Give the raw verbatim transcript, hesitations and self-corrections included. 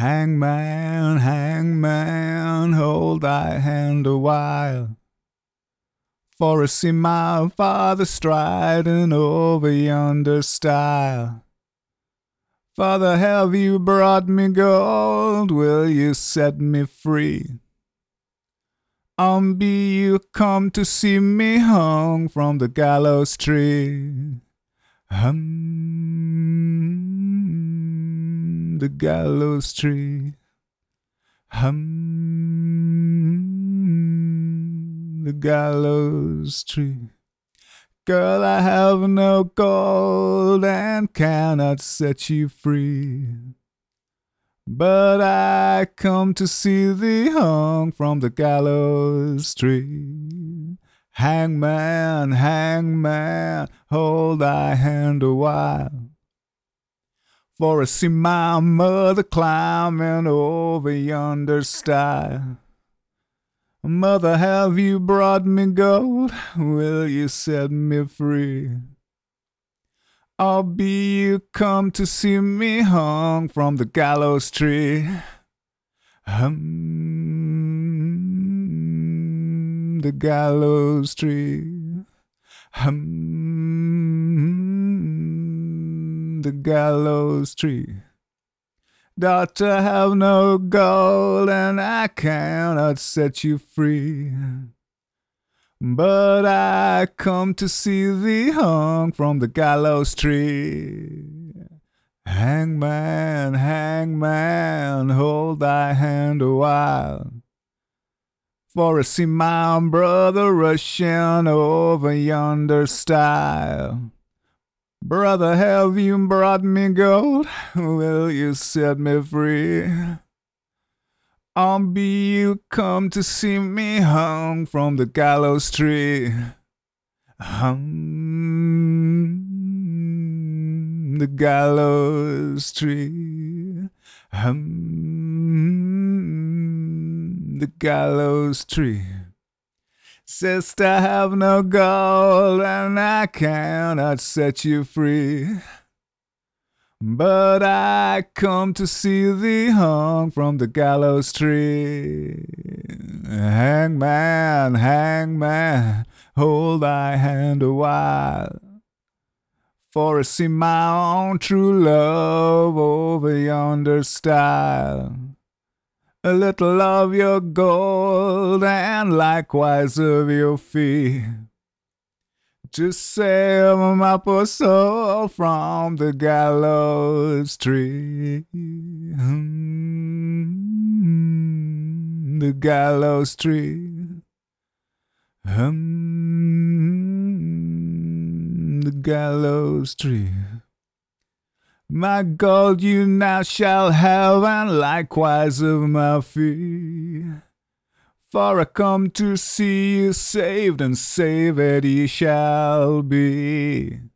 Hangman, hangman, hold thy hand a while, for I see my father striding over yonder stile. Father, have you brought me gold? Will you set me free? Um, be you come to see me hung from the gallows tree? Hum, the gallows tree. Hum, the gallows tree. Girl, I have no gold and cannot set you free, but I come to see thee hung from the gallows tree. Hangman, hangman, hold thy hand a while, for I see my mother climbing over yonder stile. Mother, have you brought me gold? Will you set me free? Or be you come to see me hung from the gallows tree? Hum, the gallows tree. Hum, the gallows tree. Daughter, have no gold and I cannot set you free, but I come to see thee hung from the gallows tree. Hangman, hangman, hold thy hand a while, for I see my brother rushing over yonder stile. Brother, have you brought me gold? Will you set me free? Or be you come to see me hung from the gallows tree? Hum, the gallows tree. Hum, the gallows tree. Sister, have no gold and I cannot set you free, but I come to see thee hung from the gallows tree. Hangman, hangman, hold thy hand a while, for I see my own true love over yonder stile. A little of your gold and likewise of your fee, to save my poor soul from the gallows tree. Hum, the gallows tree. Hum, the gallows tree. My gold you now shall have, and likewise of my fee, for I come to see you saved, and saved ye shall be.